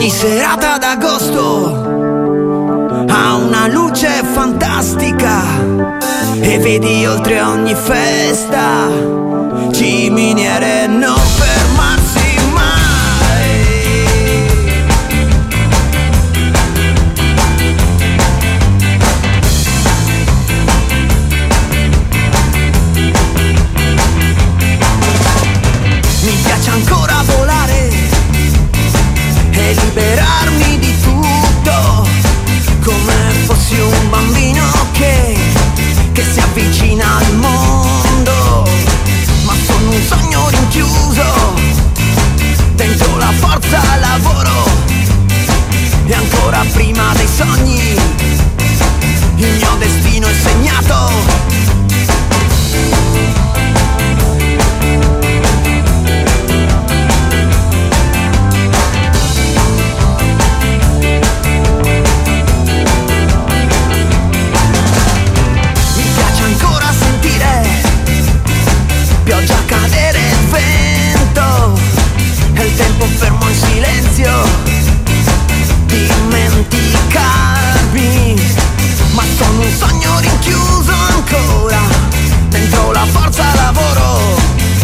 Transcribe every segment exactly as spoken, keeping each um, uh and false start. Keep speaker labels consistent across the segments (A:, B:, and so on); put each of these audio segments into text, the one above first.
A: Ogni serata d'agosto ha una luce fantastica e vedi oltre ogni festa ciminiere non fermarsi mai. Mi piace ancora volare e liberarmi di tutto, come fossi un bambino che, che si avvicina al mondo, ma sono un sogno rinchiuso dentro la forza lavoro, e ancora prima dei sogni il mio destino è segnato. Pioggia, cadere, il vento e il tempo fermo in silenzio, dimenticarmi, ma sono un sogno rinchiuso ancora dentro la forza lavoro.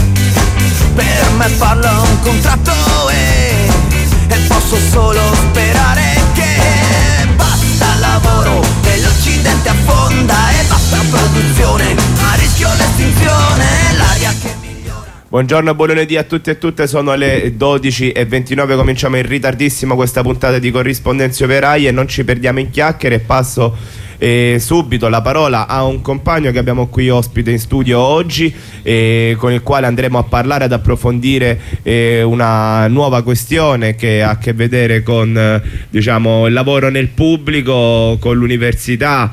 A: Per me parla un contratto e, e posso solo sperare che basta lavoro e l'Occidente affonda, e basta produzione, a rischio l'estinzione, l'aria che migliora.
B: Buongiorno e buon lunedì a tutti e tutte, sono le dodici e ventinove, cominciamo in ritardissimo questa puntata di Corrispondenze Operaie e non ci perdiamo in chiacchiere e passo eh, subito la parola a un compagno che abbiamo qui ospite in studio oggi, eh, con il quale andremo a parlare, ad approfondire eh, una nuova questione che ha a che vedere con eh, diciamo il lavoro nel pubblico, con l'università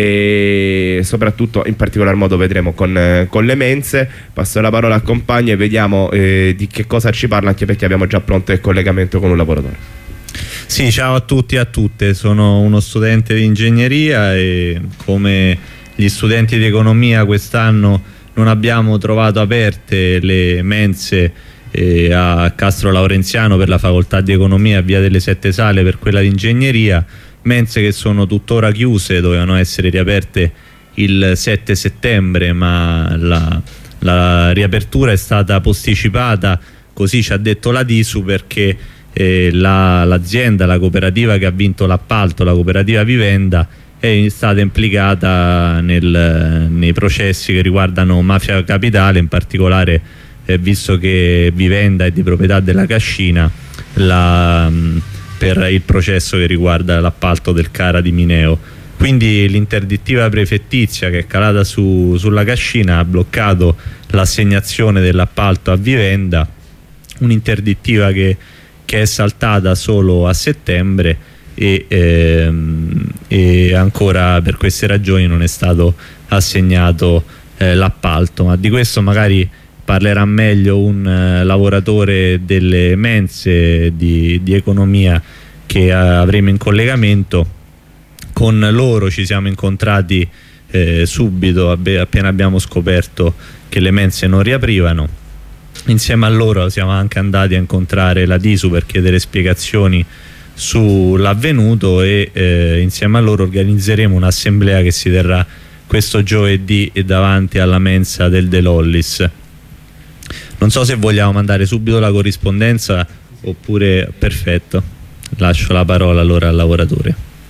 B: e soprattutto in particolar modo vedremo con, eh, con le mense. Passo la parola al compagno e vediamo eh, di che cosa ci parla, anche perché abbiamo già pronto il collegamento con un lavoratore.
C: Sì, ciao a tutti e a tutte, sono uno studente di ingegneria e come gli studenti di economia quest'anno non abbiamo trovato aperte le mense eh, a Castro Laurenziano per la facoltà di economia, a Via delle Sette Sale per quella di ingegneria, mense che sono tuttora chiuse, dovevano essere riaperte il sette settembre, ma la, la riapertura è stata posticipata, così ci ha detto la D I S U, perché eh, l'azienda, la, la cooperativa che ha vinto l'appalto, la cooperativa Vivenda, è stata implicata nel, nei processi che riguardano Mafia Capitale, in particolare eh, visto che Vivenda è di proprietà della Cascina, la... per il processo che riguarda l'appalto del Cara di Mineo. Quindi l'interdittiva prefettizia che è calata su, sulla Cascina ha bloccato l'assegnazione dell'appalto a Vivenda, un'interdittiva che, che è saltata solo a settembre e, ehm, e ancora per queste ragioni non è stato assegnato eh, l'appalto, ma di questo magari parlerà meglio un uh, lavoratore delle mense di, di economia che uh, avremo in collegamento. Con loro ci siamo incontrati eh, subito appena abbiamo scoperto che le mense non riaprivano. Insieme a loro siamo anche andati a incontrare la D I S U per chiedere spiegazioni sull'avvenuto e eh, insieme a loro organizzeremo un'assemblea che si terrà questo giovedì davanti alla mensa del De Lollis. Non so se vogliamo mandare subito la corrispondenza oppure... Perfetto, lascio la parola allora al lavoratore.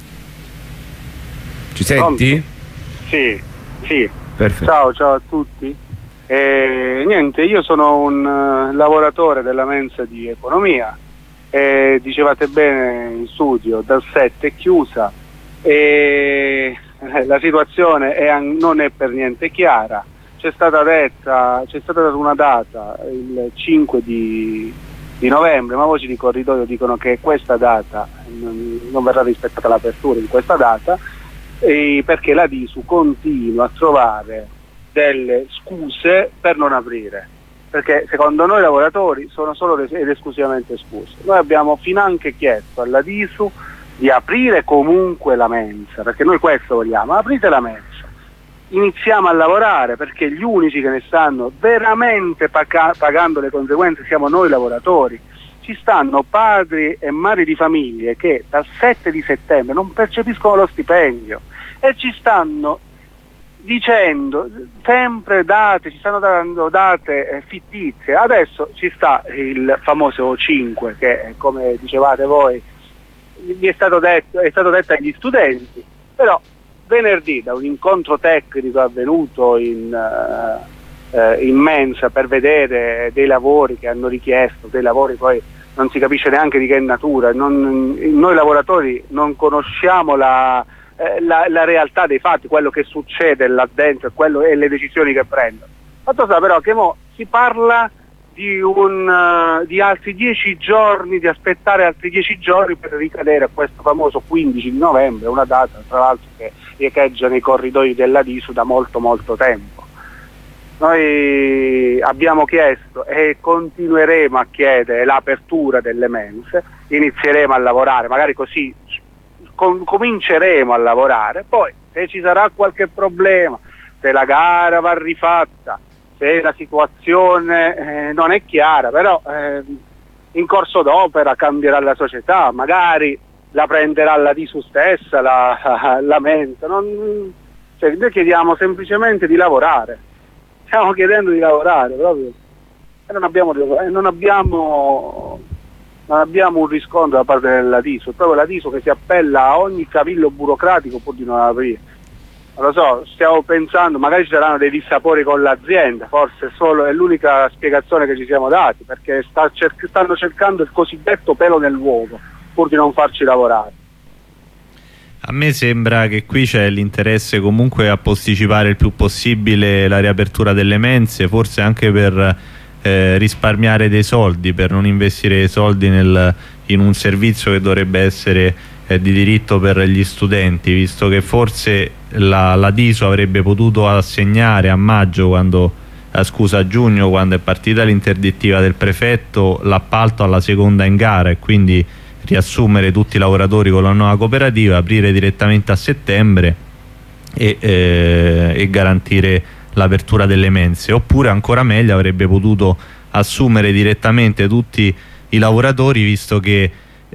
B: Ci senti?
D: Sì, sì.
B: Perfetto.
D: Ciao, ciao a tutti. Eh, niente, io sono un uh, lavoratore della mensa di economia, eh, dicevate bene in studio, dal sette è chiusa e eh, la situazione è, non è per niente chiara. C'è stata detta, c'è stata data una data, il cinque di, di novembre, ma voci di corridoio dicono che questa data non, non verrà rispettata l'apertura in questa data, eh, perché la D I S U continua a trovare delle scuse per non aprire, perché secondo noi lavoratori sono solo ed esclusivamente scuse. Noi abbiamo finanche chiesto alla D I S U di aprire comunque la mensa, perché noi questo vogliamo, aprite la mensa, iniziamo a lavorare, perché gli unici che ne stanno veramente paga- pagando le conseguenze siamo noi lavoratori. ci stanno padri e madri di famiglie che dal sette di settembre non percepiscono lo stipendio e ci stanno dicendo sempre date, ci stanno dando date eh, fittizie. Adesso ci sta il famoso O cinque che, come dicevate voi, vi è stato detto, è stato detto agli studenti, però venerdì da un incontro tecnico avvenuto in, uh, uh, in mensa per vedere dei lavori che hanno richiesto, dei lavori poi non si capisce neanche di che natura, non, noi lavoratori non conosciamo la Eh, la, la realtà dei fatti, quello che succede là dentro quello, e le decisioni che prendono. Fatto sta però che mo si parla di, un, uh, di altri dieci giorni, di aspettare altri dieci giorni per ricadere a questo famoso quindici di novembre, una data tra l'altro che riecheggia nei corridoi della D I S U da molto molto tempo. Noi abbiamo chiesto e continueremo a chiedere l'apertura delle mense, inizieremo a lavorare, magari così Com- cominceremo a lavorare, poi se ci sarà qualche problema, se la gara va rifatta, se la situazione eh, non è chiara, però eh, in corso d'opera cambierà la società, magari la prenderà la D I S U stessa, la, la mensa. Non, cioè, noi chiediamo semplicemente di lavorare, stiamo chiedendo di lavorare proprio e non abbiamo, eh, non abbiamo non abbiamo un riscontro da parte della D I S U, è proprio la D I S U che si appella a ogni cavillo burocratico pur di non aprire. Non lo so, stiamo pensando, magari ci saranno dei dissapori con l'azienda, forse solo è l'unica spiegazione che ci siamo dati, perché sta cer- stanno cercando il cosiddetto pelo nell'uovo pur di non farci lavorare.
C: A me sembra che qui c'è l'interesse comunque a posticipare il più possibile la riapertura delle mense, forse anche per Eh, risparmiare dei soldi, per non investire soldi nel, in un servizio che dovrebbe essere eh, di diritto per gli studenti, visto che forse la, la D I S U avrebbe potuto assegnare a maggio, quando, eh, scusa, a giugno, quando è partita l'interdittiva del prefetto, l'appalto alla seconda in gara e quindi riassumere tutti i lavoratori con la nuova cooperativa, aprire direttamente a settembre e, eh, e garantire l'apertura delle mense. Oppure ancora meglio avrebbe potuto assumere direttamente tutti i lavoratori, visto che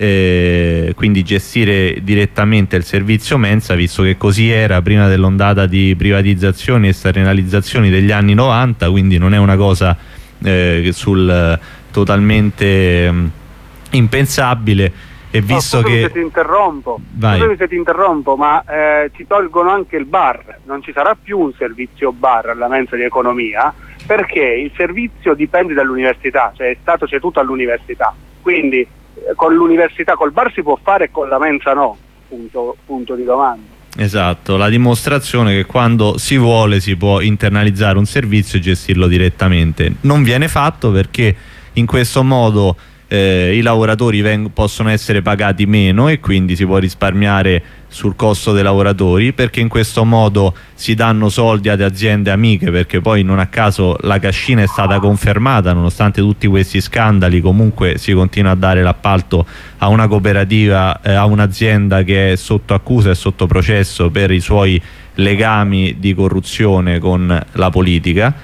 C: eh, quindi gestire direttamente il servizio mensa, visto che così era prima dell'ondata di privatizzazioni e statalizzazioni degli anni novanta, quindi non è una cosa eh, sul totalmente eh, impensabile. E visto
D: no,
C: che
D: se ti interrompo,
C: Vai.
D: scusami se ti interrompo, ma eh, ci tolgono anche il bar, non ci sarà più un servizio bar alla mensa di economia, perché il servizio dipende dall'università, cioè è stato ceduto all'università, quindi eh, con l'università, col bar si può fare e con la mensa no, punto, punto di domanda.
C: Esatto, la dimostrazione che quando si vuole si può internalizzare un servizio e gestirlo direttamente. Non viene fatto perché in questo modo Eh, i lavoratori possono essere pagati meno e quindi si può risparmiare sul costo dei lavoratori, perché in questo modo si danno soldi ad aziende amiche, perché poi non a caso la cascina è stata confermata, nonostante tutti questi scandali comunque si continua a dare l'appalto a una cooperativa, eh, a un'azienda che è sotto accusa e sotto processo per i suoi legami di corruzione con la politica.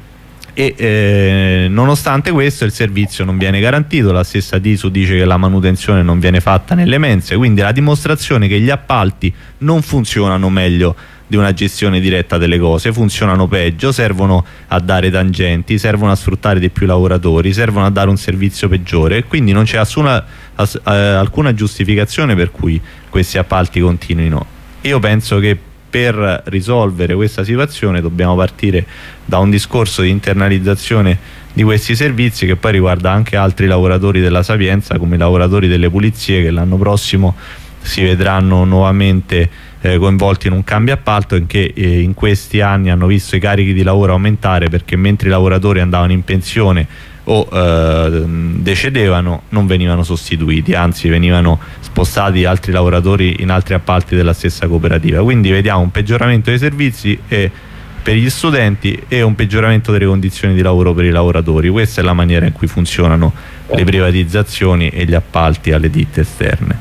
C: E eh, nonostante questo il servizio non viene garantito, la stessa D I S U dice che la manutenzione non viene fatta nelle mense, quindi la dimostrazione che gli appalti non funzionano meglio di una gestione diretta delle cose, funzionano peggio, servono a dare tangenti, servono a sfruttare di più lavoratori, servono a dare un servizio peggiore, e quindi non c'è assuna, ass, eh, alcuna giustificazione per cui questi appalti continuino. Io penso che per risolvere questa situazione dobbiamo partire da un discorso di internalizzazione di questi servizi, che poi riguarda anche altri lavoratori della Sapienza, come i lavoratori delle pulizie, che l'anno prossimo si vedranno nuovamente eh, coinvolti in un cambio appalto, in che eh, in questi anni hanno visto i carichi di lavoro aumentare, perché mentre i lavoratori andavano in pensione o eh, decedevano non venivano sostituiti, anzi venivano spostati altri lavoratori in altri appalti della stessa cooperativa. Quindi vediamo un peggioramento dei servizi e per gli studenti e un peggioramento delle condizioni di lavoro per i lavoratori. Questa è la maniera in cui funzionano le privatizzazioni e gli appalti alle ditte esterne.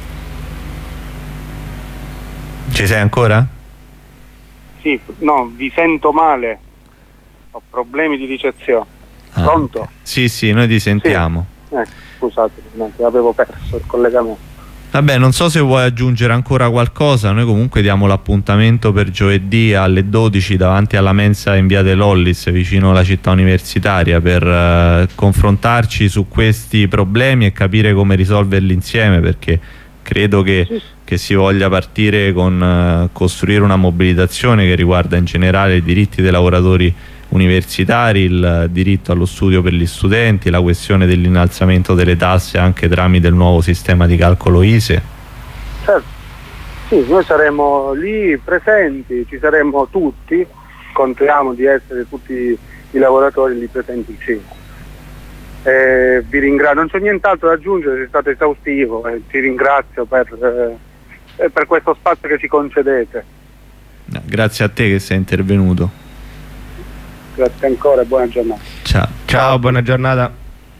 C: Ci sei ancora?
D: Sì, no, vi sento male, ho problemi di ricezione.
C: Ah,
D: Pronto?
C: okay. Sì, sì, noi ti sentiamo.
D: Sì. Eh, scusate, avevo perso il collegamento.
C: Vabbè, non so se vuoi aggiungere ancora qualcosa. Noi comunque diamo l'appuntamento per giovedì alle dodici davanti alla mensa in via De Lollis, vicino alla città universitaria, per eh, confrontarci su questi problemi e capire come risolverli insieme, perché credo che, che si voglia partire con eh, costruire una mobilitazione che riguarda in generale i diritti dei lavoratori universitari, il diritto allo studio per gli studenti, la questione dell'innalzamento delle tasse anche tramite il nuovo sistema di calcolo I S E.
D: Certo, sì, noi saremo lì presenti, ci saremo tutti, contiamo di essere tutti i lavoratori lì presenti il cinque. Eh, vi ringrazio, non c'è nient'altro da aggiungere, è stato esaustivo e ti ringrazio per, eh, per questo spazio che ci concedete.
C: No, grazie a te che sei intervenuto.
D: Grazie ancora e buona giornata.
C: Ciao.
B: Ciao, buona giornata.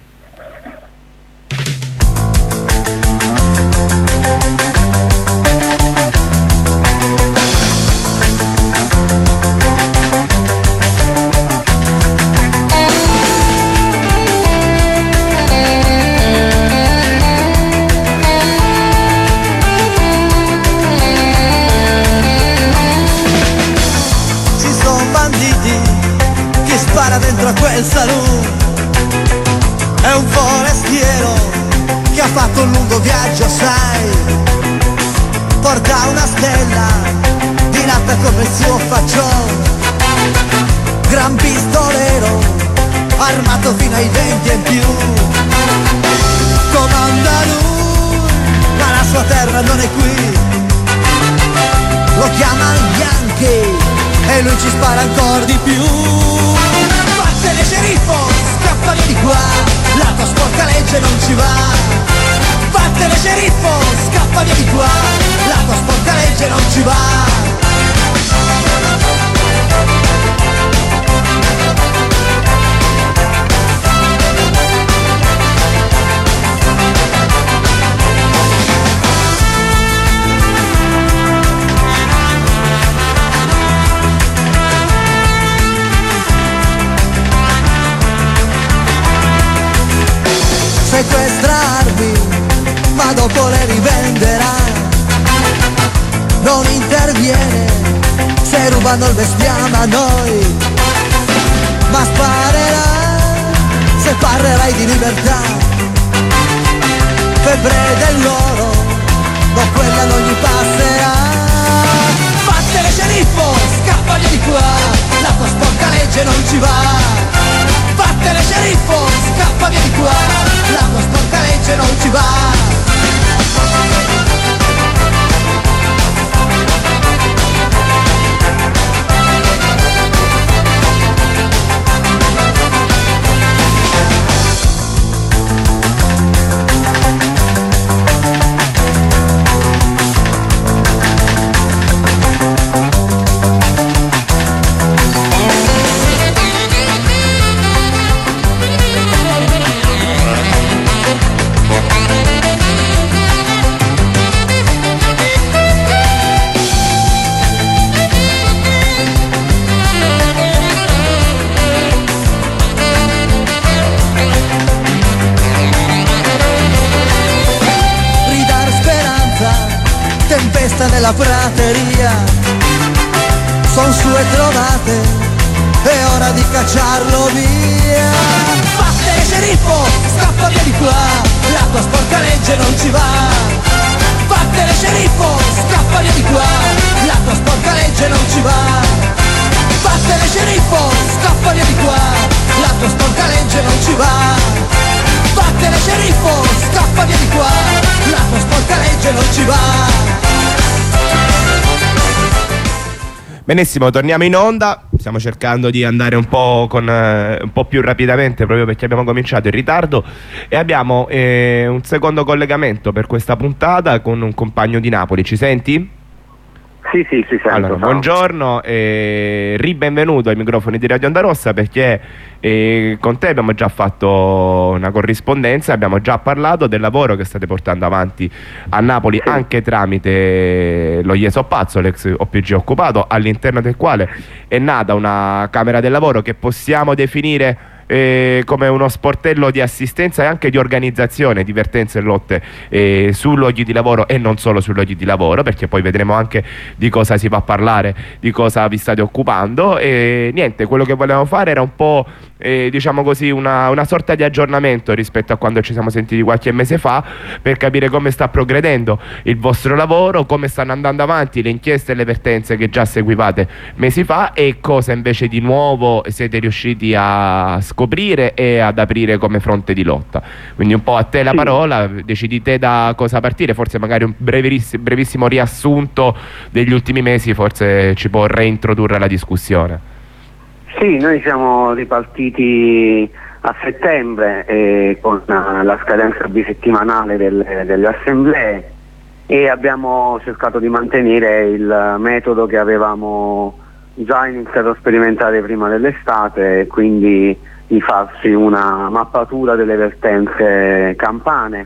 A: Ci sono banditi, chi spara dentro a quel saloon è un forestiero che ha fatto un lungo viaggio, sai, porta una stella di latte come il suo faccione, gran pistolero armato fino ai denti e in più, comanda lui ma la sua terra non è qui, lo chiamano Yankee e lui ci spara ancora di più. Vattene sceriffo, scappa via di qua, la tua sporca legge non ci va. Vattene sceriffo, scappa via di qua, la tua sporca legge non ci va. Sequestrarmi, ma dopo le rivenderà. Non interviene se rubano il bestiame a noi, ma sparerà se parlerai di libertà. Febbre dell'oro, ma quella non gli passerà. Vattene sceriffo, scappa via di qua, la tua sporca legge non ci va. Vattene sceriffo, scappa via di qua, la tua sporca legge non ci va. Nella prateria son sue trovate, è ora di cacciarlo via. Vattene sceriffo, scappa via di qua, la tua sporca legge non ci va. Vattene sceriffo, scappa via di qua, la tua sporca legge non ci va. Vattene sceriffo, scappa via di qua, la tua sporca legge non ci va. Vattene sceriffo, scappa via di qua, la tua sporca legge non ci va.
B: Benissimo, torniamo in onda. Stiamo cercando di andare un po', con, eh, un po' più rapidamente, proprio perché abbiamo cominciato in ritardo. E abbiamo eh, un secondo collegamento per questa puntata con un compagno di Napoli. Ci senti?
E: Sì, sì, sì, sento.
B: Allora, buongiorno e ribenvenuto ai microfoni di Radio Onda Rossa, perché eh, con te abbiamo già fatto una corrispondenza, abbiamo già parlato del lavoro che state portando avanti a Napoli, sì, anche tramite lo Ieso Pazzo, l'ex O P G occupato, all'interno del quale è nata una Camera del Lavoro che possiamo definire eh, come uno sportello di assistenza e anche di organizzazione, divertenze e lotte eh, su luoghi di lavoro e non solo su luoghi di lavoro, perché poi vedremo anche di cosa si va a parlare, di cosa vi state occupando. E niente, quello che volevamo fare era un po' eh, diciamo così una, una sorta di aggiornamento rispetto a quando ci siamo sentiti qualche mese fa, per capire come sta progredendo il vostro lavoro, come stanno andando avanti le inchieste e le vertenze che già seguivate mesi fa e cosa invece di nuovo siete riusciti a scoprire e ad aprire come fronte di lotta. Quindi un po' a te la
E: Sì.
B: parola, decidi te da cosa partire, forse magari un brevissimo, brevissimo riassunto degli ultimi mesi forse ci può reintrodurre la discussione.
E: Sì, noi siamo ripartiti a settembre eh, con uh, la scadenza bisettimanale del, delle assemblee e abbiamo cercato di mantenere il metodo che avevamo già iniziato a sperimentare prima dell'estate, quindi di farsi una mappatura delle vertenze campane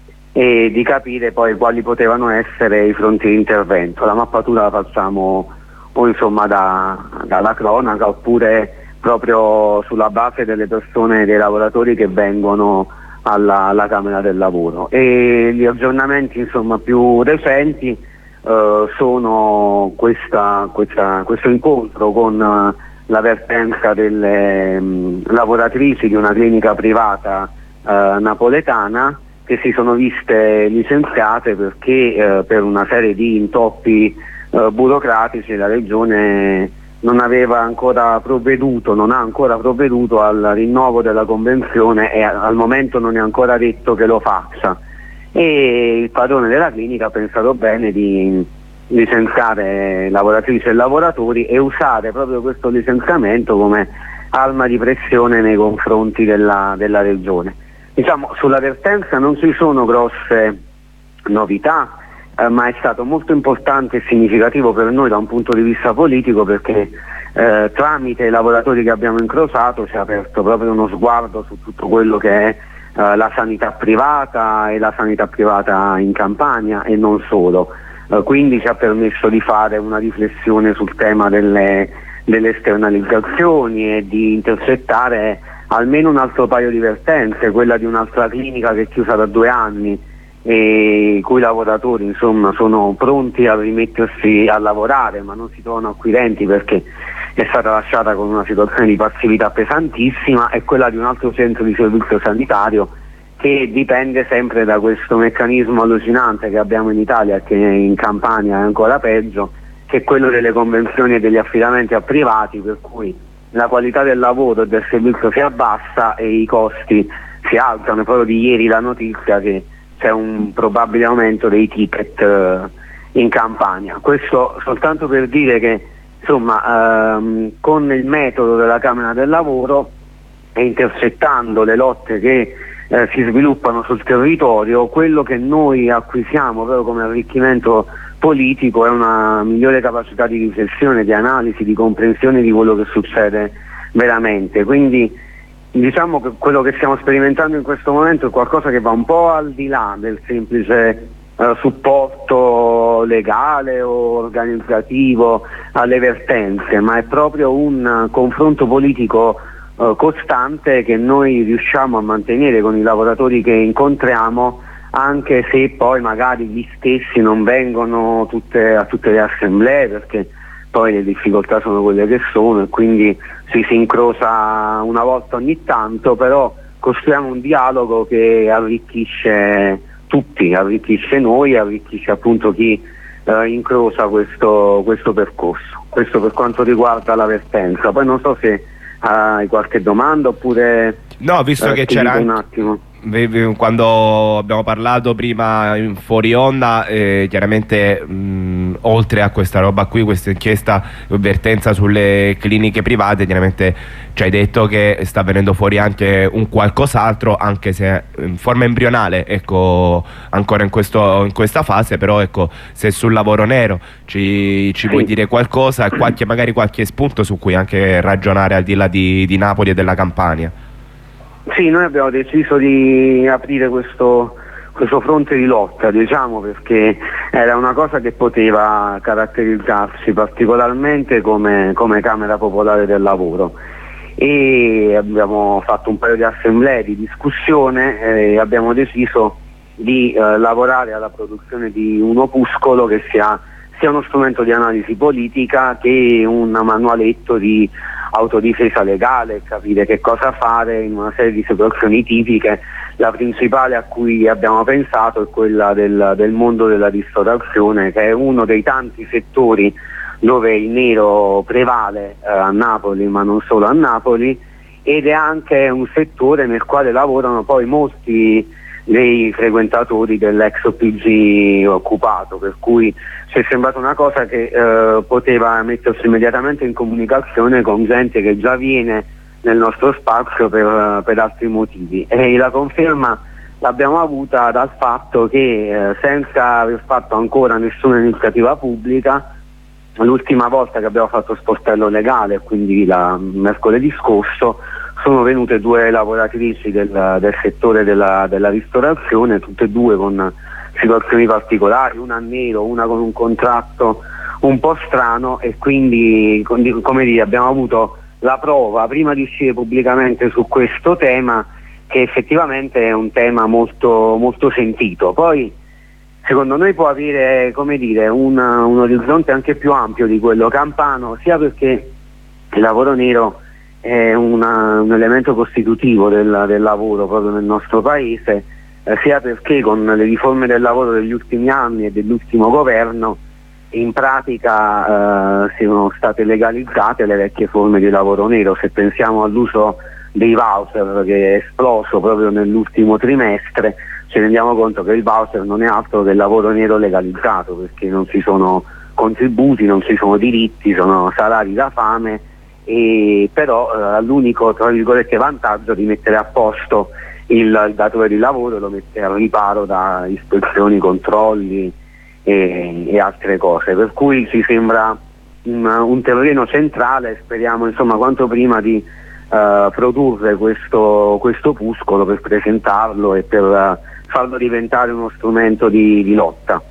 E: e di capire poi quali potevano essere i fronti di intervento. La mappatura la facciamo o insomma da, dalla cronaca oppure proprio sulla base delle persone, dei lavoratori che vengono alla, alla Camera del Lavoro, e gli aggiornamenti insomma più recenti eh, sono questa, questa, questo incontro con uh, la vertenza delle mh, lavoratrici di una clinica privata eh, napoletana che si sono viste licenziate perché eh, per una serie di intoppi Uh, burocratici la Regione non aveva ancora provveduto, non ha ancora provveduto al rinnovo della convenzione e a, al momento non è ancora detto che lo faccia, e il padrone della clinica ha pensato bene di licenziare lavoratrici e lavoratori e usare proprio questo licenziamento come arma di pressione nei confronti della, della Regione. Diciamo, sulla vertenza non ci sono grosse novità, Eh, ma è stato molto importante e significativo per noi da un punto di vista politico perché eh, tramite i lavoratori che abbiamo incrociato si è aperto proprio uno sguardo su tutto quello che è eh, la sanità privata e la sanità privata in Campania e non solo, eh, quindi ci ha permesso di fare una riflessione sul tema delle, delle esternalizzazioni e di intercettare almeno un altro paio di vertenze, quella di un'altra clinica che è chiusa da due anni e i cui lavoratori insomma sono pronti a rimettersi a lavorare ma non si trovano acquirenti perché è stata lasciata con una situazione di passività pesantissima, e quella di un altro centro di servizio sanitario che dipende sempre da questo meccanismo allucinante che abbiamo in Italia e che in Campania è ancora peggio, che è quello delle convenzioni e degli affidamenti a privati, per cui la qualità del lavoro e del servizio si abbassa e i costi si alzano. È proprio di ieri la notizia che c'è un probabile aumento dei ticket uh, in Campania. Questo soltanto per dire che insomma ehm, con il metodo della Camera del Lavoro e intercettando le lotte che eh, si sviluppano sul territorio, quello che noi acquisiamo proprio come arricchimento politico è una migliore capacità di riflessione, di analisi, di comprensione di quello che succede veramente. Quindi diciamo che quello che stiamo sperimentando in questo momento è qualcosa che va un po' al di là del semplice eh, supporto legale o organizzativo alle vertenze, ma è proprio un confronto politico eh, costante che noi riusciamo a mantenere con i lavoratori che incontriamo, anche se poi magari gli stessi non vengono tutte, a tutte le assemblee, perché poi le difficoltà sono quelle che sono e quindi ci si incrocia una volta ogni tanto, però costruiamo un dialogo che arricchisce tutti, arricchisce noi, arricchisce appunto chi eh, incrocia questo, questo percorso. Questo per quanto riguarda la vertenza. Poi non so se hai qualche domanda oppure...
B: No, visto
E: eh,
B: che c'era
E: un
B: anche...
E: attimo.
B: Quando abbiamo parlato prima in fuori onda, eh, chiaramente mh, oltre a questa roba qui, questa inchiesta vertenza sulle cliniche private, chiaramente ci hai detto che sta venendo fuori anche un qualcos'altro, anche se in forma embrionale, ecco, ancora in, questo, in questa fase, però ecco, se sul lavoro nero ci, ci vuoi dire qualcosa, qualche, magari qualche spunto su cui anche ragionare al di là di, di Napoli e della Campania.
E: Sì, noi abbiamo deciso di aprire questo, questo fronte di lotta, diciamo, perché era una cosa che poteva caratterizzarsi particolarmente come, come Camera Popolare del Lavoro, e abbiamo fatto un paio di assemblee di discussione e abbiamo deciso di eh, lavorare alla produzione di un opuscolo che sia, sia uno strumento di analisi politica che un manualetto di autodifesa legale, capire che cosa fare in una serie di situazioni tipiche. La principale a cui abbiamo pensato è quella del, del mondo della ristorazione, che è uno dei tanti settori dove il nero prevale eh, a Napoli, ma non solo a Napoli, ed è anche un settore nel quale lavorano poi molti dei frequentatori dell'ex O P G occupato, per cui ci è sembrata una cosa che eh, poteva mettersi immediatamente in comunicazione con gente che già viene nel nostro spazio per, per altri motivi, e la conferma l'abbiamo avuta dal fatto che eh, senza aver fatto ancora nessuna iniziativa pubblica, l'ultima volta che abbiamo fatto sportello legale, quindi la, mercoledì scorso, sono venute due lavoratrici del, del settore della, della ristorazione, tutte e due con situazioni particolari, una a nero, una con un contratto un po' strano, e quindi come dire, abbiamo avuto la prova prima di uscire pubblicamente su questo tema che effettivamente è un tema molto, molto sentito. Poi secondo noi può avere, come dire, un, un orizzonte anche più ampio di quello campano, sia perché il lavoro nero è una, un elemento costitutivo del, del lavoro proprio nel nostro paese, eh, sia perché con le riforme del lavoro degli ultimi anni e dell'ultimo governo in pratica eh, sono state legalizzate le vecchie forme di lavoro nero. Se pensiamo all'uso dei voucher che è esploso proprio nell'ultimo trimestre, ci rendiamo conto che il voucher non è altro che il lavoro nero legalizzato, perché non ci sono contributi, non ci sono diritti, sono salari da fame, e però eh, ha l'unico, tra virgolette, vantaggio di mettere a posto il, il datore di lavoro e lo mette al riparo da ispezioni, controlli e, e altre cose, per cui ci sembra un, un terreno centrale. Speriamo insomma quanto prima di uh, produrre questo, questo opuscolo per presentarlo e per uh, farlo diventare uno strumento di, di lotta.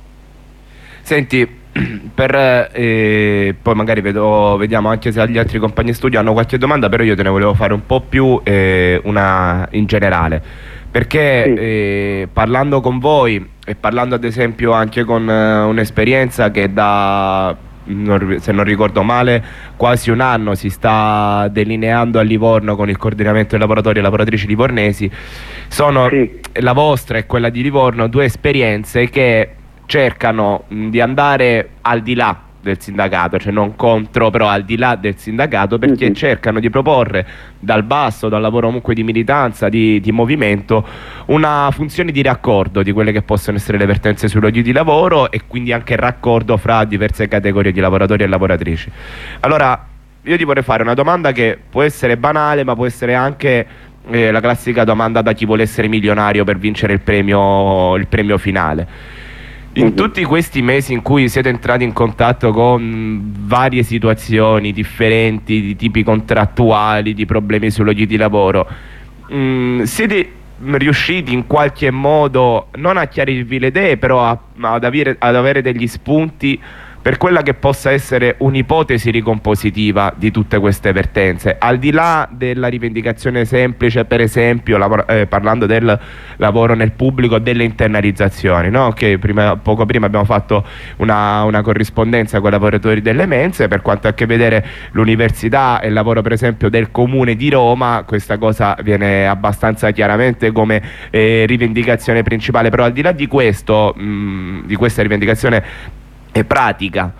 B: Senti, per eh, poi magari vedo, vediamo anche se gli altri compagni di studio hanno qualche domanda, però io te ne volevo fare un po' più eh, una in generale, perché sì. eh, parlando con voi e parlando ad esempio anche con eh, un'esperienza che da, non, se non ricordo male, quasi un anno si sta delineando a Livorno con il coordinamento dei lavoratori e lavoratrici livornesi, sono sì. la vostra e quella di Livorno, due esperienze che cercano mh, di andare al di là del sindacato, cioè non contro, però al di là del sindacato, perché mm-hmm. cercano di proporre dal basso, dal lavoro comunque di militanza, di, di movimento, una funzione di raccordo di quelle che possono essere le vertenze sui luoghi di lavoro e quindi anche il raccordo fra diverse categorie di lavoratori e lavoratrici. Allora io ti vorrei fare una domanda che può essere banale, ma può essere anche eh, la classica domanda da chi vuole essere milionario per vincere il premio, il premio finale. In tutti questi mesi in cui siete entrati in contatto con varie situazioni differenti, di tipi contrattuali, di problemi sui luoghi di lavoro, mh, siete riusciti in qualche modo non a chiarirvi le idee, però a, ad, avere, ad avere degli spunti per quella che possa essere un'ipotesi ricompositiva di tutte queste vertenze, al di là della rivendicazione semplice, per esempio eh, parlando del lavoro nel pubblico, delle internalizzazioni, no? Che prima, poco prima abbiamo fatto una, una corrispondenza con i lavoratori delle mense, per quanto ha a che vedere l'università e il lavoro per esempio del comune di Roma, questa cosa viene abbastanza chiaramente come eh, rivendicazione principale, però al di là di questo, mh, di questa rivendicazione è pratica,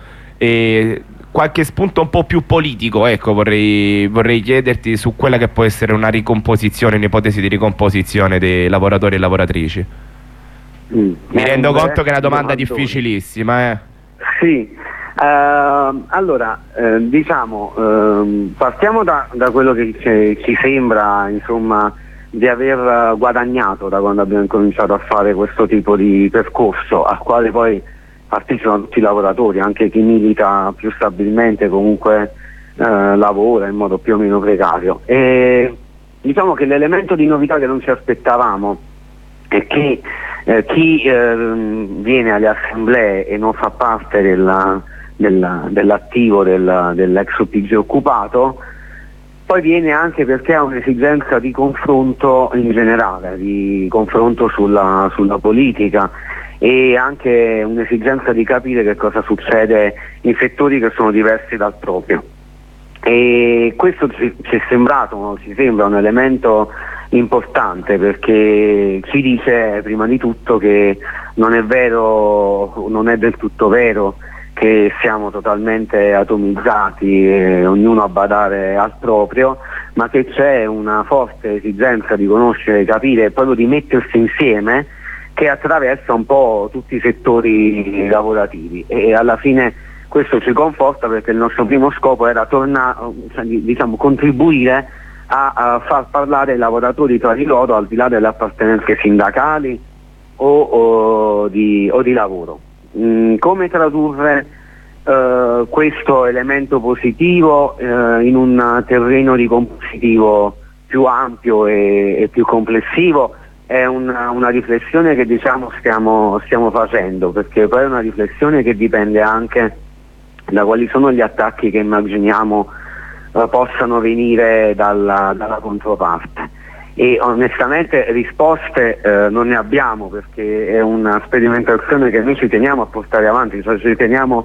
B: e qualche spunto un po' più politico, ecco, vorrei, vorrei chiederti su quella che può essere una ricomposizione, un'ipotesi di ricomposizione dei lavoratori e lavoratrici. Mm. Mi eh, rendo beh, conto che è una domanda domandone. difficilissima, eh.
E: Sì, uh, allora uh, diciamo uh, partiamo da, da quello che ci, ci sembra insomma di aver guadagnato da quando abbiamo cominciato a fare questo tipo di percorso, al quale poi partecipano tutti i lavoratori, anche chi milita più stabilmente comunque eh, lavora in modo più o meno precario. E diciamo che l'elemento di novità che non ci aspettavamo è che eh, chi eh, viene alle assemblee e non fa parte della, della, dell'attivo del, dell'ex O P G occupato poi viene anche perché ha un'esigenza di confronto in generale, di confronto sulla, sulla politica, e anche un'esigenza di capire che cosa succede in settori che sono diversi dal proprio. E questo ci, ci è sembrato, ci sembra un elemento importante, perché ci dice prima di tutto che non è vero, non è del tutto vero che siamo totalmente atomizzati e ognuno a badare al proprio, ma che c'è una forte esigenza di conoscere, capire e proprio di mettersi insieme, che attraversa un po' tutti i settori lavorativi, e alla fine questo ci conforta, perché il nostro primo scopo era tornare, diciamo, contribuire a, a far parlare i lavoratori tra di loro, al di là delle appartenenze sindacali o, o, di, o di lavoro. Mm, come tradurre uh, questo elemento positivo uh, in un terreno di compositivo più ampio e, e più complessivo? È una, una riflessione che, diciamo, stiamo, stiamo facendo, perché poi è una riflessione che dipende anche da quali sono gli attacchi che immaginiamo uh, possano venire dalla, dalla controparte, e onestamente risposte uh, non ne abbiamo, perché è una sperimentazione che noi ci teniamo a portare avanti, cioè ci teniamo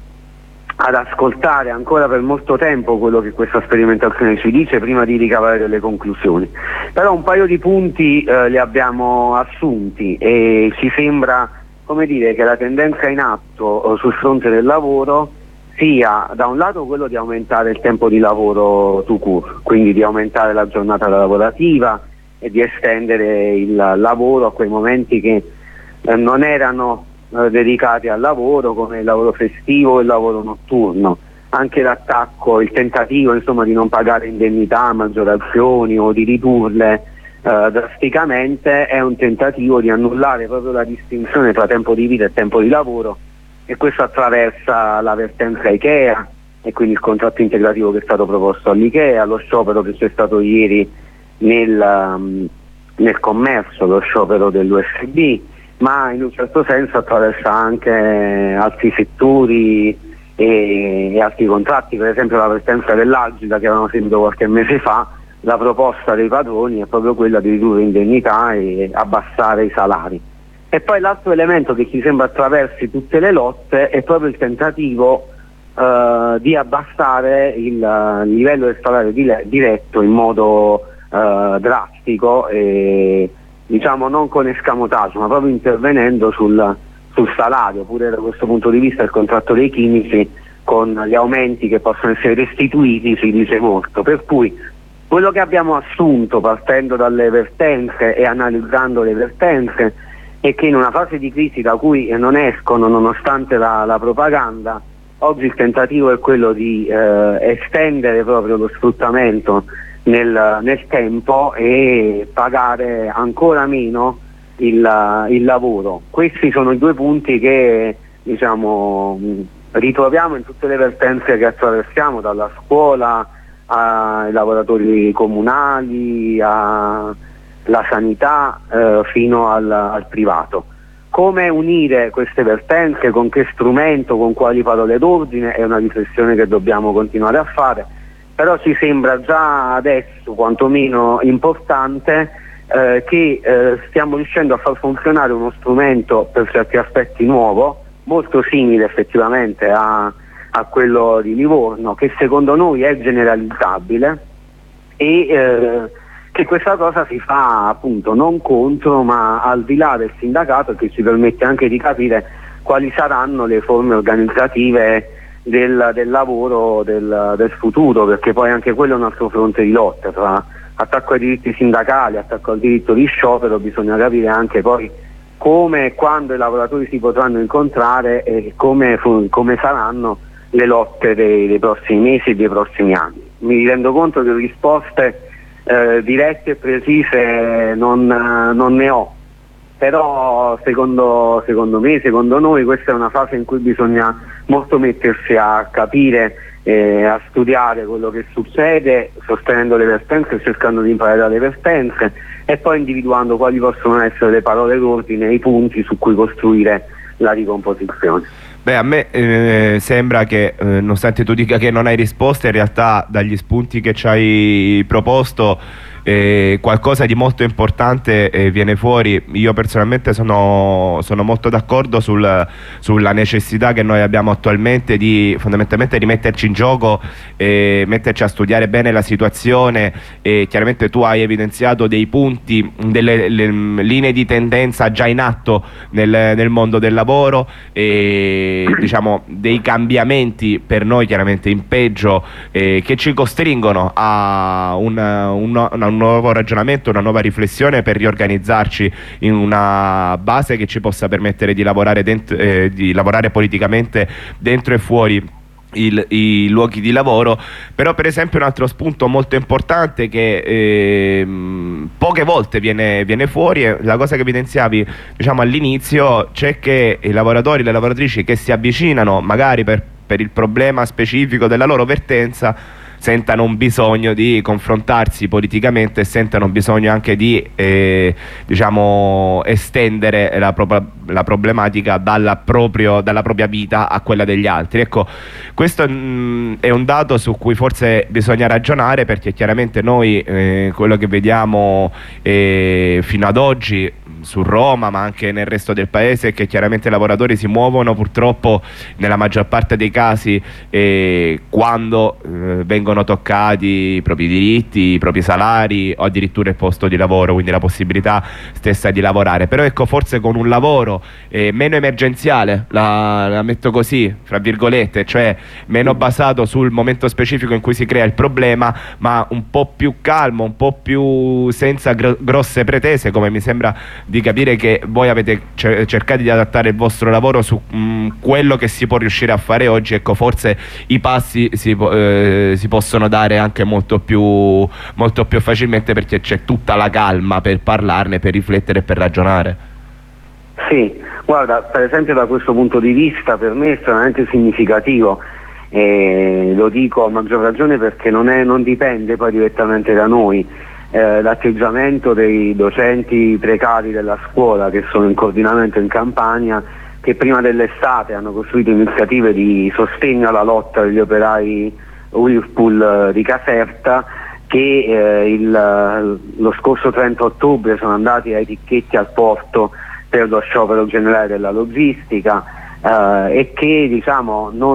E: ad ascoltare ancora per molto tempo quello che questa sperimentazione ci dice prima di ricavare delle conclusioni. Però un paio di punti uh, li abbiamo assunti, e ci sembra, come dire, che la tendenza in atto uh, sul fronte del lavoro sia da un lato quello di aumentare il tempo di lavoro tout court, quindi di aumentare la giornata lavorativa e di estendere il lavoro a quei momenti che eh, non erano eh, dedicati al lavoro, come il lavoro festivo e il lavoro notturno. Anche l'attacco, il tentativo, insomma, di non pagare indennità, maggiorazioni o di ridurle eh, drasticamente è un tentativo di annullare proprio la distinzione tra tempo di vita e tempo di lavoro, e questo attraversa la vertenza IKEA e quindi il contratto integrativo che è stato proposto all'IKEA, lo sciopero che c'è stato ieri nel, um, nel commercio, lo sciopero dell'U S B, ma in un certo senso attraversa anche altri settori e, e altri contratti. Per esempio la vertenza dell'Agida che avevamo sentito qualche mese fa, la proposta dei padroni è proprio quella di ridurre indennità e abbassare i salari. E poi l'altro elemento che ci sembra attraversi tutte le lotte è proprio il tentativo uh, di abbassare il uh, livello del salario di diretto in modo uh, drastico, e diciamo non con escamotaggio, ma proprio intervenendo sul, sul salario. Pure da questo punto di vista il contratto dei chimici, con gli aumenti che possono essere restituiti, si dice molto. Per cui quello che abbiamo assunto partendo dalle vertenze e analizzando le vertenze e che in una fase di crisi da cui non escono nonostante la, la propaganda, oggi il tentativo è quello di eh, estendere proprio lo sfruttamento nel, nel tempo e pagare ancora meno il, il lavoro. Questi sono i due punti che, diciamo, ritroviamo in tutte le vertenze che attraversiamo, dalla scuola ai lavoratori comunali, a la sanità eh, fino al, al privato. Come unire queste vertenze, con che strumento, con quali parole d'ordine, è una riflessione che dobbiamo continuare a fare, però ci sembra già adesso quantomeno importante eh, che eh, stiamo riuscendo a far funzionare uno strumento per certi aspetti nuovo, molto simile effettivamente a, a quello di Livorno, che secondo noi è generalizzabile, e eh, che questa cosa si fa appunto non contro ma al di là del sindacato, che ci permette anche di capire quali saranno le forme organizzative del, del lavoro del, del futuro, perché poi anche quello è un altro fronte di lotta. Tra attacco ai diritti sindacali, attacco al diritto di sciopero, bisogna capire anche poi come e quando i lavoratori si potranno incontrare e come, come saranno le lotte dei, dei prossimi mesi e dei prossimi anni. Mi rendo conto che risposte Eh, dirette e precise non, non ne ho, però secondo, secondo me, secondo noi, questa è una fase in cui bisogna molto mettersi a capire, eh, a studiare quello che succede, sostenendo le vertenze, cercando di imparare dalle vertenze e poi individuando quali possono essere le parole d'ordine e i punti su cui costruire la ricomposizione.
B: Beh, a me eh, sembra che, eh, nonostante tu dica che non hai risposte, in realtà dagli spunti che ci hai proposto eh, qualcosa di molto importante eh, viene fuori. Io personalmente sono, sono molto d'accordo sul, sulla necessità che noi abbiamo attualmente di fondamentalmente rimetterci in gioco e metterci a studiare bene la situazione. E chiaramente tu hai evidenziato dei punti, delle le, linee di tendenza già in atto nel, nel mondo del lavoro e diciamo dei cambiamenti per noi chiaramente in peggio eh, che ci costringono a una, una, una un nuovo ragionamento, una nuova riflessione per riorganizzarci in una base che ci possa permettere di lavorare, dentro, eh, di lavorare politicamente dentro e fuori Il, i luoghi di lavoro. Però per esempio un altro spunto molto importante che eh, poche volte viene, viene fuori è la cosa che evidenziavi diciamo all'inizio, c'è che i lavoratori e le lavoratrici che si avvicinano magari per, per il problema specifico della loro vertenza sentano un bisogno di confrontarsi politicamente e sentano bisogno anche di eh, diciamo estendere la, pro la problematica dalla, proprio, dalla propria vita a quella degli altri. Ecco, questo mh, è un dato su cui forse bisogna ragionare, perché chiaramente noi eh, quello che vediamo eh, fino ad oggi su Roma ma anche nel resto del paese è che chiaramente i lavoratori si muovono purtroppo nella maggior parte dei casi eh, quando eh, vengono toccati i propri diritti, i propri salari o addirittura il posto di lavoro, quindi la possibilità stessa di lavorare. Però ecco, forse con un lavoro eh, meno emergenziale, la, la metto così fra virgolette, cioè meno basato sul momento specifico in cui si crea il problema, ma un po' più calmo, un po' più senza gr grosse pretese, come mi sembra di capire che voi avete cercato di adattare il vostro lavoro su mh, quello che si può riuscire a fare oggi. Ecco, forse i passi si, eh, si possono dare anche molto più, molto più facilmente, perché c'è tutta la calma per parlarne, per riflettere e per ragionare.
E: Sì, guarda, per esempio da questo punto di vista per me è estremamente significativo, e lo dico a maggior ragione perché non, è, non dipende poi direttamente da noi. Eh, l'atteggiamento dei docenti precari della scuola che sono in coordinamento in Campania, che prima dell'estate hanno costruito iniziative di sostegno alla lotta degli operai Whirlpool di Caserta, che eh, il, lo scorso trenta ottobre sono andati ai picchetti al porto per lo sciopero generale della logistica eh, e che diciamo non,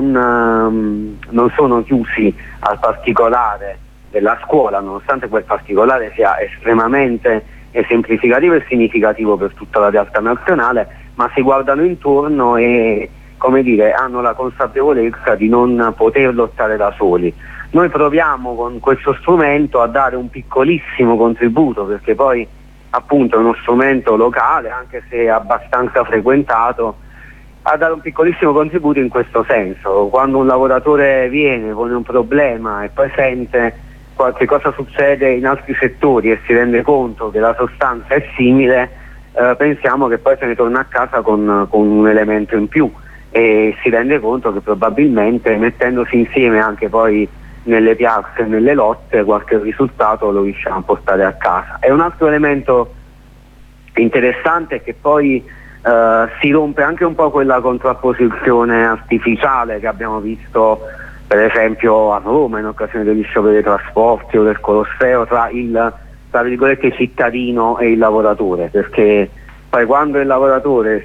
E: ehm, non sono chiusi al particolare della scuola, nonostante quel particolare sia estremamente esemplificativo e significativo per tutta la realtà nazionale, ma si guardano intorno e, come dire, hanno la consapevolezza di non poter lottare da soli. Noi proviamo con questo strumento a dare un piccolissimo contributo, perché poi appunto è uno strumento locale, anche se abbastanza frequentato, a dare un piccolissimo contributo in questo senso. Quando un lavoratore viene con un problema e poi sente qualche cosa succede in altri settori e si rende conto che la sostanza è simile, eh, pensiamo che poi se ne torna a casa con, con un elemento in più e si rende conto che probabilmente mettendosi insieme anche poi nelle piazze e nelle lotte qualche risultato lo riusciamo a portare a casa. E un altro elemento interessante è che poi eh, si rompe anche un po' quella contrapposizione artificiale che abbiamo visto per esempio a Roma in occasione degli scioperi dei trasporti o del Colosseo, tra il tra virgolette cittadino e il lavoratore, perché poi quando il lavoratore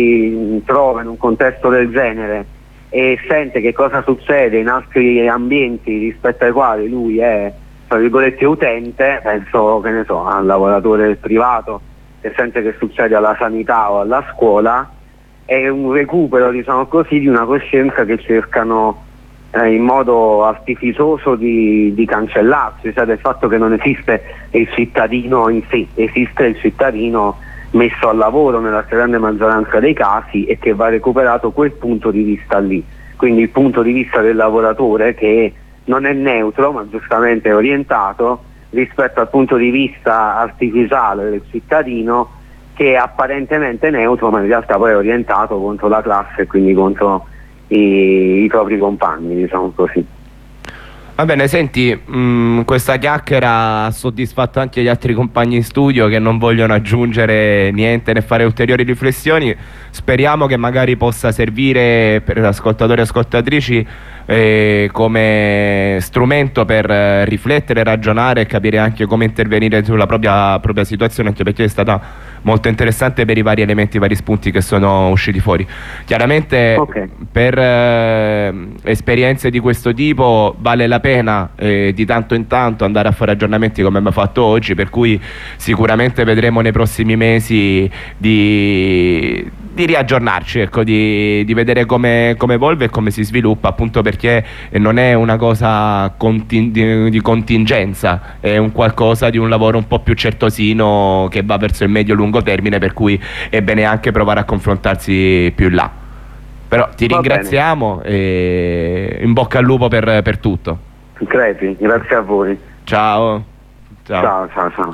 E: si trova in un contesto del genere e sente che cosa succede in altri ambienti rispetto ai quali lui è tra virgolette utente, penso che ne so al lavoratore del privato che sente che succede alla sanità o alla scuola, è un recupero, diciamo così, di una coscienza che cercano Eh, in modo artificioso di, di cancellarsi, cioè del fatto che non esiste il cittadino in sé, esiste il cittadino messo al lavoro nella stragrande maggioranza dei casi e che va recuperato quel punto di vista lì, quindi il punto di vista del lavoratore che non è neutro ma giustamente è orientato rispetto al punto di vista artificiale del cittadino che è apparentemente neutro ma in realtà poi è orientato contro la classe e quindi contro I, i propri compagni, diciamo così.
B: Va bene, senti, mh, questa chiacchiera ha soddisfatto anche gli altri compagni in studio che non vogliono aggiungere niente né fare ulteriori riflessioni. Speriamo che magari possa servire per ascoltatori e ascoltatrici eh, come strumento per eh, riflettere, ragionare e capire anche come intervenire sulla propria, propria situazione, anche perché è stata molto interessante per i vari elementi, i vari spunti che sono usciti fuori. Chiaramente
E: Ok.
B: per eh, esperienze di questo tipo vale la pena eh, di tanto in tanto andare a fare aggiornamenti come abbiamo fatto oggi, per cui sicuramente vedremo nei prossimi mesi di, di riaggiornarci, ecco, di, di vedere come, come evolve e come si sviluppa, appunto perché non è una cosa conti- di, di contingenza, è un qualcosa di un lavoro un po' più certosino che va verso il medio-lungo termine, per cui è bene anche provare a confrontarsi più in là. Però ti
E: Va
B: ringraziamo e in bocca al lupo per, per tutto.
E: Crepi, grazie a voi.
B: Ciao. Ciao.
E: Ciao, ciao, ciao.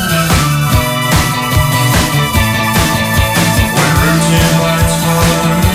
F: Written words for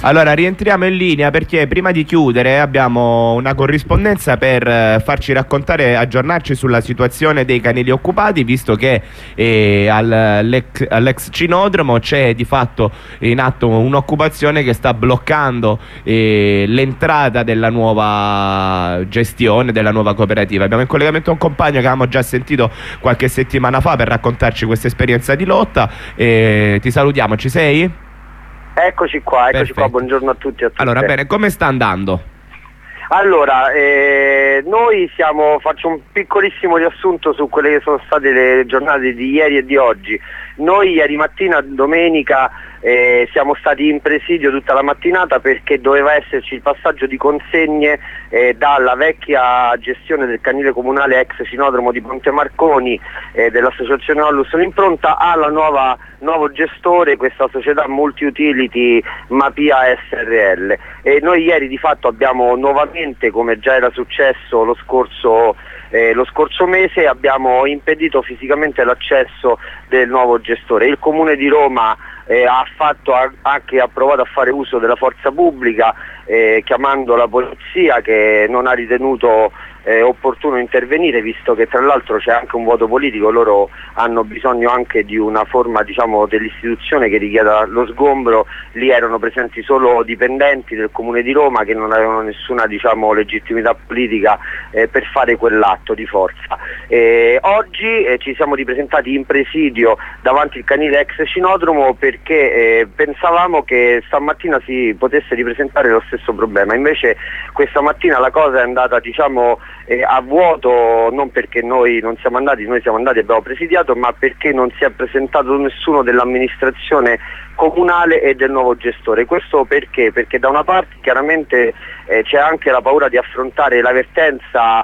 B: Allora rientriamo in linea perché prima di chiudere abbiamo una corrispondenza per eh, farci raccontare, aggiornarci sulla situazione dei canili occupati, visto che eh, all'ex, all'ex cinodromo c'è di fatto in atto un'occupazione che sta bloccando eh, l'entrata della nuova gestione, della nuova cooperativa. Abbiamo in collegamento un compagno che avevamo già sentito qualche settimana fa per raccontarci questa esperienza di lotta. Eh, ti salutiamo, ci sei?
F: Eccoci qua, eccoci
B: Perfetto.
F: qua, buongiorno a tutti e a tutte.
B: Allora, bene, come sta andando?
F: Allora, eh, noi siamo, faccio un piccolissimo riassunto su quelle che sono state le giornate di ieri e di oggi. Noi ieri mattina, domenica, eh, siamo stati in presidio tutta la mattinata perché doveva esserci il passaggio di consegne eh, dalla vecchia gestione del canile comunale ex cinodromo di Ponte Marconi eh, dell'associazione Ollus l'Impronta alla nuova nuovo gestore, questa società multi-utility Mapia S R L. E noi ieri di fatto abbiamo nuovamente, come già era successo lo scorso Eh, lo scorso mese, abbiamo impedito fisicamente l'accesso del nuovo gestore. Il Comune di Roma eh, ha fatto ha, anche ha provato a fare uso della forza pubblica eh, chiamando la polizia, che non ha ritenuto eh, opportuno intervenire, visto che tra l'altro c'è anche un voto politico. Loro hanno bisogno anche di una forma, diciamo, dell'istituzione che richieda lo sgombro. Lì erano presenti solo dipendenti del Comune di Roma che non avevano nessuna, diciamo, legittimità politica eh, per fare quell'atto di forza. Eh, oggi eh, ci siamo ripresentati in presidio davanti al canile ex cinodromo perché eh, pensavamo che stamattina si potesse ripresentare lo stesso problema. Invece questa mattina la cosa è andata, diciamo, eh, a vuoto, non perché noi non siamo andati, noi siamo andati e abbiamo presidiato, ma perché non si è presentato nessuno dell'amministrazione comunale e del nuovo gestore. Questo perché? Perché da una parte chiaramente eh, c'è anche la paura di affrontare la vertenza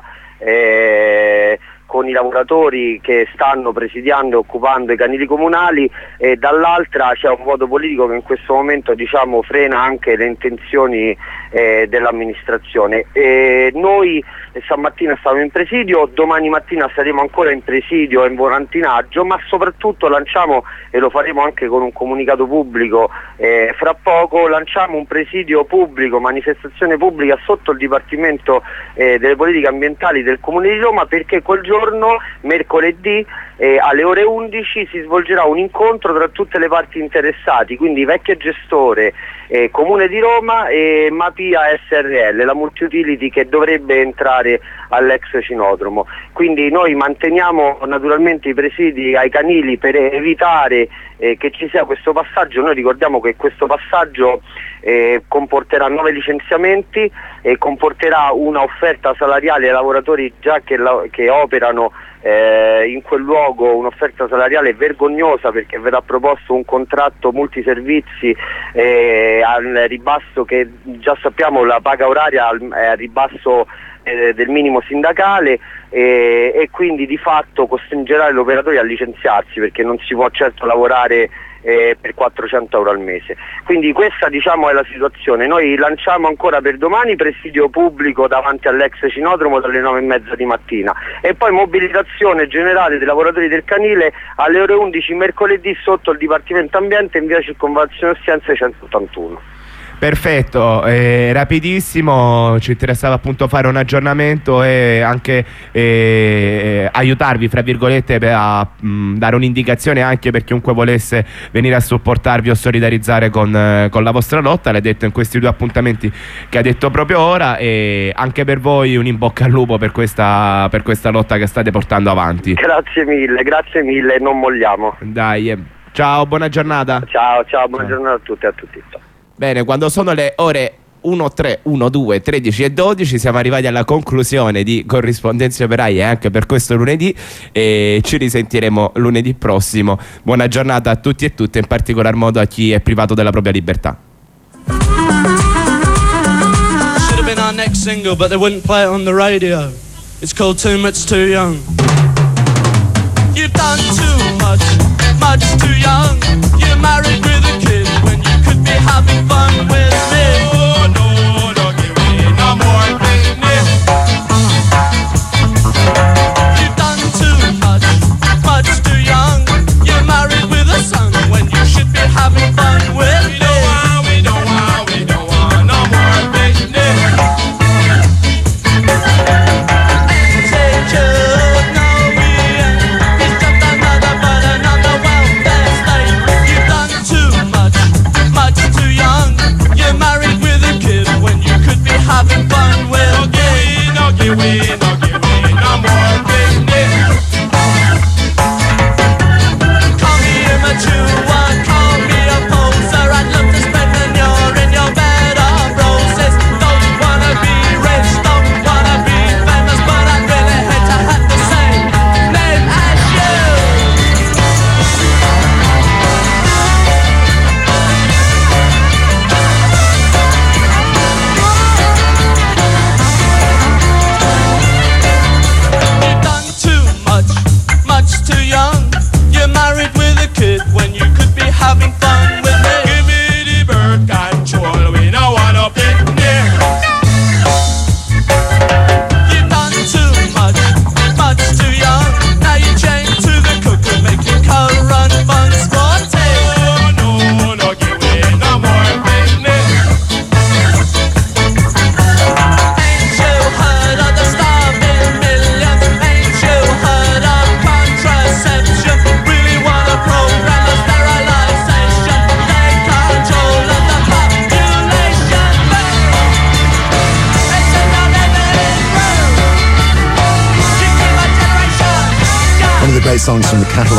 F: eh, con i lavoratori che stanno presidiando e occupando i canili comunali, e dall'altra c'è un voto politico che in questo momento, diciamo, frena anche le intenzioni eh, dell'amministrazione. E noi eh, stamattina stavamo in presidio, domani mattina saremo ancora in presidio e in volantinaggio, ma soprattutto lanciamo, e lo faremo anche con un comunicato pubblico eh, fra poco, lanciamo un presidio pubblico, manifestazione pubblica sotto il Dipartimento eh, delle Politiche Ambientali del Comune di Roma, perché quel giorno, mercoledì, eh, alle ore undici si svolgerà un incontro tra tutte le parti interessate, quindi vecchio gestore, eh, Comune di Roma e Mapia S R L, la multi-utility che dovrebbe entrare all'ex cinodromo. Quindi noi manteniamo naturalmente i presidi ai canili per evitare eh, che ci sia questo passaggio. Noi ricordiamo che questo passaggio eh, comporterà nove licenziamenti e comporterà una offerta salariale ai lavoratori già che, la, che operano eh, in quel luogo, un'offerta salariale vergognosa, perché verrà proposto un contratto multiservizi eh, al ribasso, che già sappiamo la paga oraria è al ribasso eh, del minimo sindacale, eh, e quindi di fatto costringerà gli operatori a licenziarsi, perché non si può certo lavorare Eh, per quattrocento euro al mese. Quindi questa, diciamo, è la situazione. Noi lanciamo ancora per domani presidio pubblico davanti all'ex cinodromo dalle nove e mezza di mattina, e poi mobilitazione generale dei lavoratori del canile alle ore undici mercoledì sotto il Dipartimento Ambiente in via Circonvallazione Ostiense centottantuno.
B: Perfetto, eh, rapidissimo, ci interessava appunto fare un aggiornamento e anche eh, aiutarvi, fra virgolette, per a, mh, dare un'indicazione anche per chiunque volesse venire a supportarvi o solidarizzare con, eh, con la vostra lotta. L'hai detto in questi due appuntamenti che ha detto proprio ora, e anche per voi un in bocca al lupo per questa, per questa lotta che state portando avanti.
F: Grazie mille, grazie mille, non molliamo.
B: Dai, eh. Ciao, buona giornata.
F: Ciao, ciao, buona giornata a tutti e a tutti. Ciao.
B: Bene, quando sono le ore uno, tre, uno, due, tredici e dodici siamo arrivati alla conclusione di Corrispondenze Operaie anche per questo lunedì, e ci risentiremo lunedì prossimo. Buona giornata a tutti e tutte, in particolar modo a chi è privato della propria libertà.
G: Should have been our next single, but they wouldn't play it on the radio. It's called Too Much Too Young. You've done too much, much too young. You're married with a kid when you could be having fun with me. Oh no, don't give me no more business. You've done too much, much too young. You're married with a son when you should be having fun with me. We don't want, we don't want, we don't
H: great songs from the catalogue.